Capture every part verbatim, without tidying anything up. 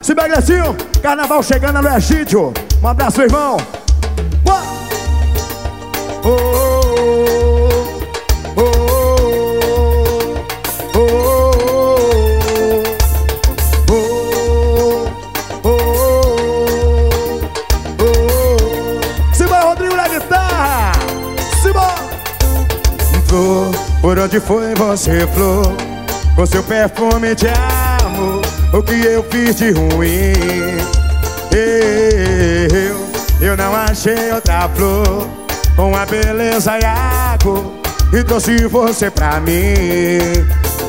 Simba Glecinho, carnaval chegando no Egídio. Um abraço, meu irmão. Boa. Oh, oh, oh, oh, oh, oh, oh. Simba Rodrigo na guitarra. Simba. Flor, por onde foi você, flor? Com seu perfume de amor, o que eu fiz de ruim? Eu, eu não achei outra flor com a beleza e a cor e trouxe você pra mim.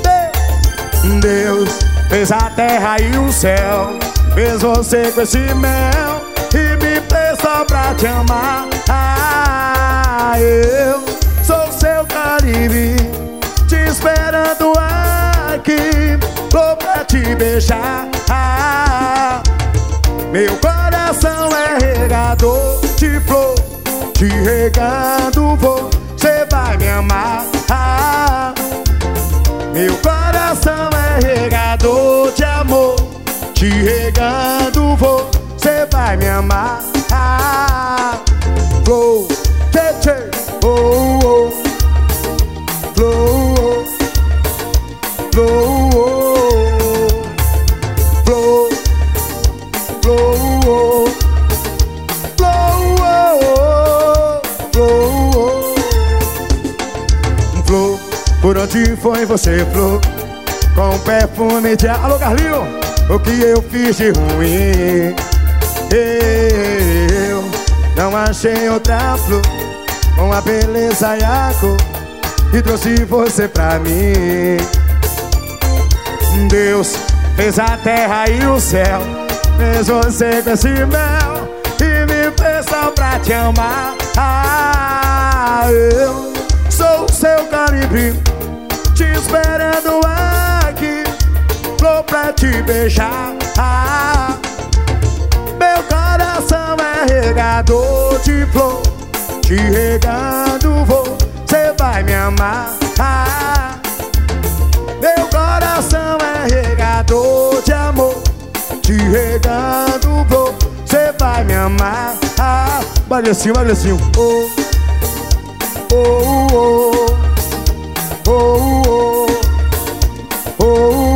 Deus fez a terra e o céu, fez você com esse mel e me fez só pra te amar. Ah, eu sou seu Caribe, te esperando aqui, tô pra te beijar. Ah, meu coração é regador de flor, te regando você vai me amar. Ah, meu coração é regador de amor, te regando você vai me amar. Ah, flor, tchê, tchê, oh, oh, flor, flor, flor, flor, flor, flor. Por onde foi você, flor? Com perfume de... Alô, Carlinho, o que eu fiz de ruim? Eu não achei outra flor com a beleza e a cor e trouxe você pra mim. Deus fez a terra e o céu, fez você com esse mel e me fez só pra te amar. Ah, eu sou o seu Caribe, te esperando aqui, flor pra te beijar. Ah, meu coração é regador de flor, te regando você vai me amar. Ah, meu coração é regador de amor, te regando você vai me amar. Ah, Baglecinho, Baglecinho. Oh, oh, oh, oh, oh, oh, oh.